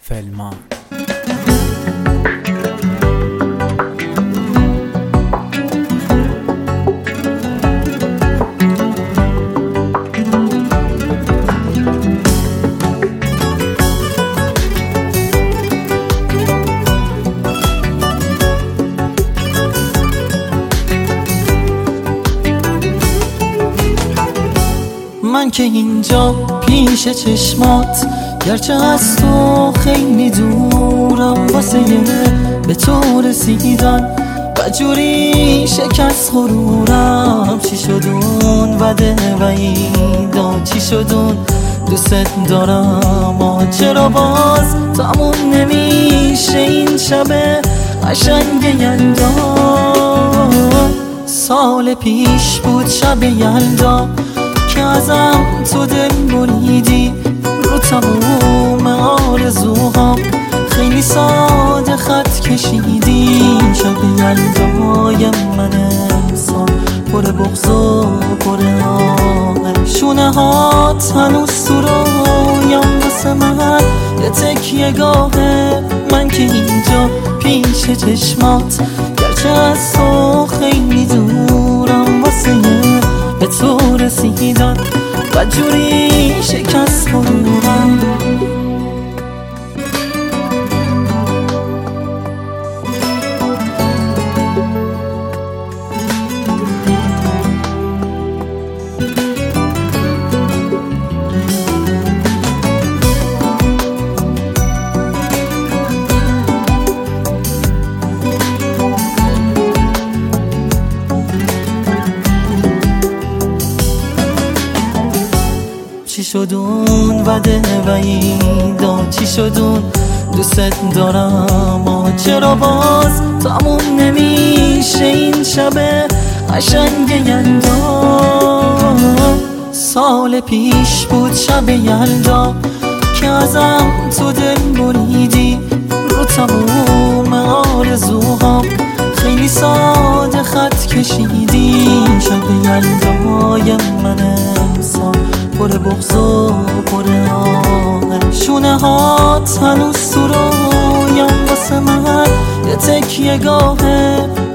فلمان. من که اینجا پیش چشمات، گرچه از تو خیلی دورم، واسه به تو رسیدن بجوری شکست غرورم. چی شدون وعده وعیدا، چی شدون دوست دارم، چرا باز تموم نمیشه این شب قشنگ یلدا؟ سال پیش بود شب یلدا که ازم تو دل بریدی، رو تموم آرزوهام خیلی ساده خط کشیدی. شب یلدای من امسال پر بغض و پر آه، شونه هات هنوز تو رویم واسه من یه تکیه گاهه. من که اینجا پیش چشمات، گرچه از تو خیلی دورم، واسه به تو رسیدن بدجوری شکست غرورم. چی شدون وعده وعیدا، چی شدون دوست دارم، چرا باز تموم نمیشه این شب قشنگ یلدا؟ سال پیش بود شب یلدا که ازم تو دل بریدی، رو تموم آرزوهام خیلی ساده خط کشیدی. شب یلدای من امسال پر بغض و پر آه، شونه هات هنوز تو رویم واسه من یه تکیه گاهه.